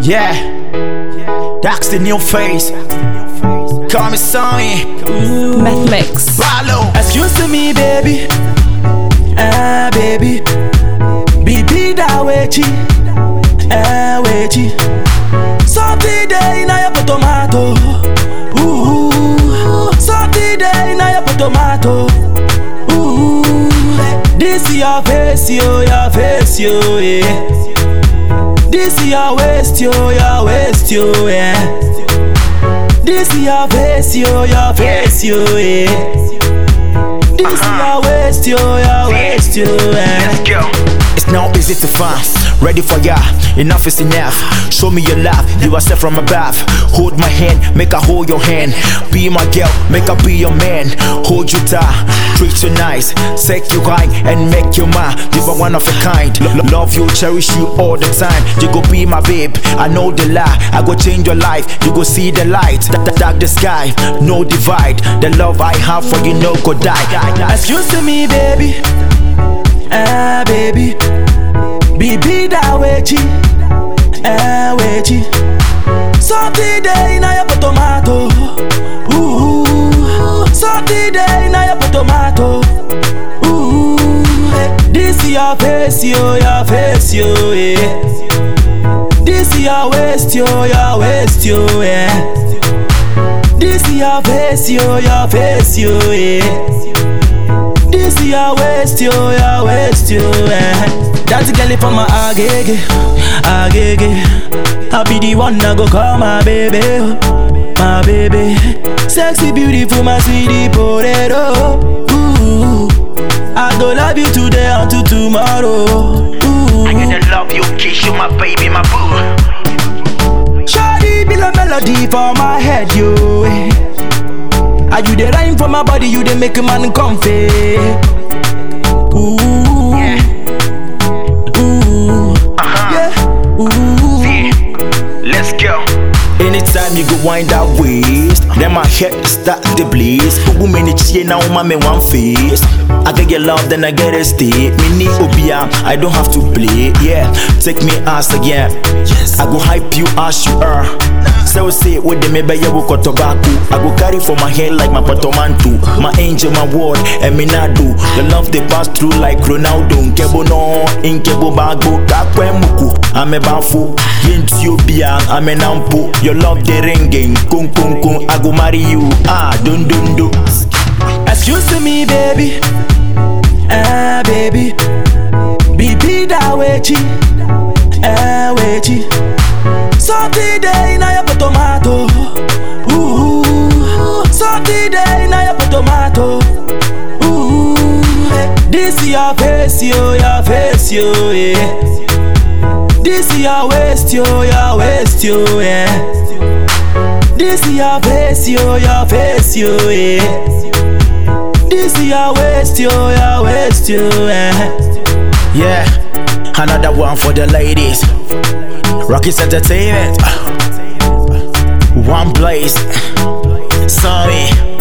Yeah, that's the new face. Call me Sonny. Meth Mix. Follow. Excuse me, baby. Baby. Bibi da wechi. Wechi. Something day na your tomato. Something day na your tomato. This your face, your face, yeah. This your waist, your waist, yeah. This your face, your face, yeah. This your waist, your waist, yeah. Let's go. It's not easy to find. Ready for ya, enough is enough. Show me your love, you are set from above. Hold my hand, make I hold your hand. Be my girl, make I be your man. Hold you tight, treat you nice, take you high and make you mine. You are one of a kind. Love you, cherish you all the time. You go be my babe, I know the lie. I go change your life, you go see the light. Dark the sky, no divide. The love I have for you, no go die. Excuse me, baby. Baby. Bibi da wechi. Wechi. Something day na your tomato. Something day na your tomato. This your face, your face, yeah. This your waist, your waist, yeah. This your face, your face, yeah. This your waist, your waist, yeah. That's the girl from my agege, agege. I be the one that go call my baby, my baby. Sexy, beautiful, my sweetie potato. I go love you today until tomorrow. I gonna love you, kiss you, my baby, my boo. Shawty be the melody for my head, yo. I do the rhyme for my body, you they make a man comfy. Yeah. Yeah. See, let's go. Anytime you go wind that waist, then my head start to blaze. Woman, it's here now, my man, one face. I get your love, then I get a stay. Me need Obia, I don't have to play. Yeah, take me as again. Yes, I go hype you as you are. So say with the maybe you go tobacco. I go carry for my head like my patomantu. My angel, my word, and me not do. The love they pass through like Ronaldo. Nkebo no, inkebo bago, kakwe muku. I'm a bafu, Ethiopia, I'm an ampo. Your love the ringing, kung kung kung. I go marry you, dun dun dun. Excuse me, baby. Baby. Bibi da wechi. Wechi. Something day na your tomato. Something day na your tomato. This your face, your face, yeah. This your waist, your waist, yeah. This your face, your face, yeah. This your waist, your waist, yeah. Yeah, another one for the ladies. Rockets Entertainment. One place. Sorry.